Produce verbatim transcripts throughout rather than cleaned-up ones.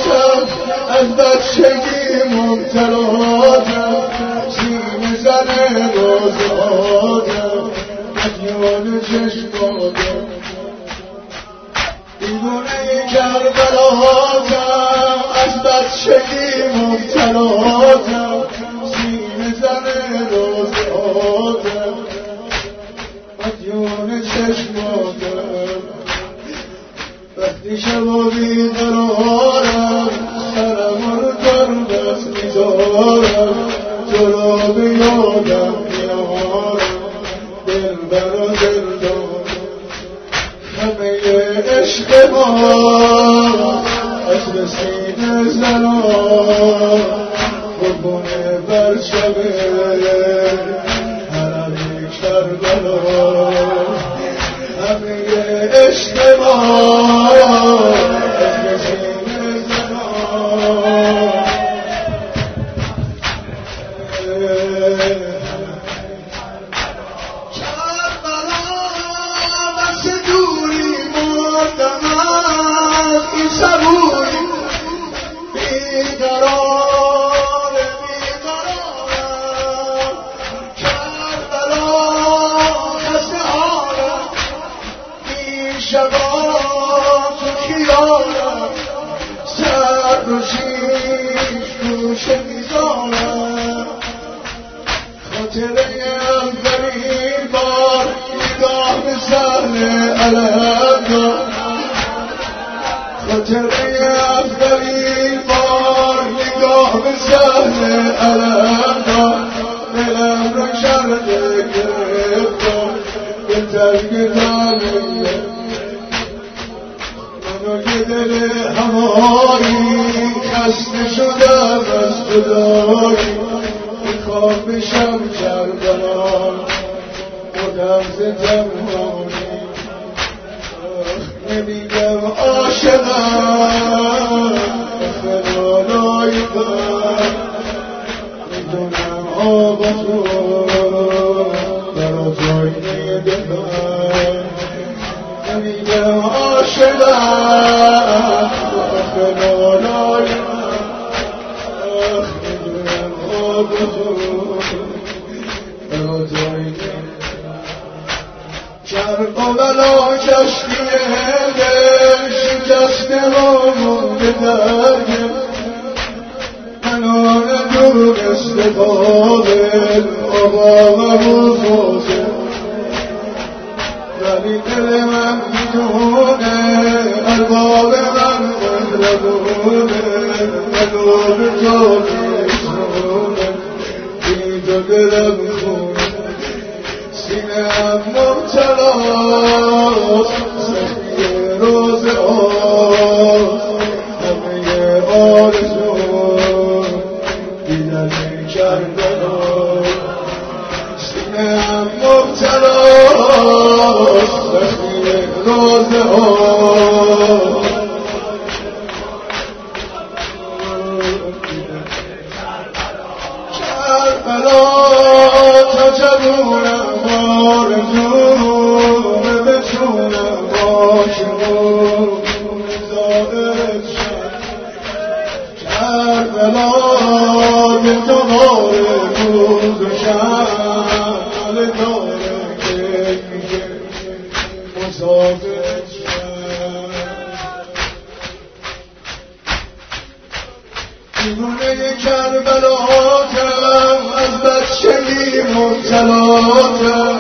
بلاتم از بچگی مبتلاتم سینه زن راز آدم مدیان چشماتم دیوانه کربلاتم از بچگی مبتلاتم سینه زن راز آدم مدیان چشماتم وقتی شبا بیقرارم سرم رو در دست میذارم جلو به یادم میارم دل برا دل دارم همه عشق ما از رسین زنان قربونه برشبه حرمی کربلا همه عشق ما از رسین زنان کربلا بس دوری مردم از این صبوری بیقرار بیقرارم کربلا خسته حالم این شبا تو خیالم سر رو شیش گوشه میزارم خاطره اولین بار نگاه به صحنه علم دار خاطره اولین بار نگاه به صحنه علم دار دلم را کرده گرفتار به ترک دانه منو که دل همایی خسته شدم از جدایی میخوام بشم کربلا خودم ز تنهایی نمیگم عاشقم خلالای من میدونم آب تو برا جای دلم نمیگم عاشقم خلالای من میدونم آب تو برا جای کربلا کشتی دل شکسته و مونده درگه منان دونسته قابل آقا و بزرگه ولی دل من میدونه الباب من مهربونه مدار تو میشونه بی تو دلم خونه سینه‌ام مبتلاست سختی روز آز همه آرزو دیدن کربلا سینه‌ام مبتلاست سختی روز آز کربلا تا جوونم آرزوم بتونم باشم زادت شد کربلا دل دوباره روز و شب داره که میگه مسافرت شد دیوونه کربلاتم از بچگی مبتلاتم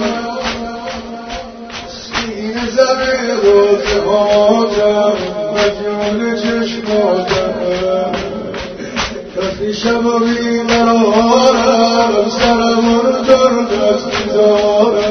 سینه زن روزهاتم مدیون چشماتم وقتی شب و بیقرارم سرم رو در دست میذارم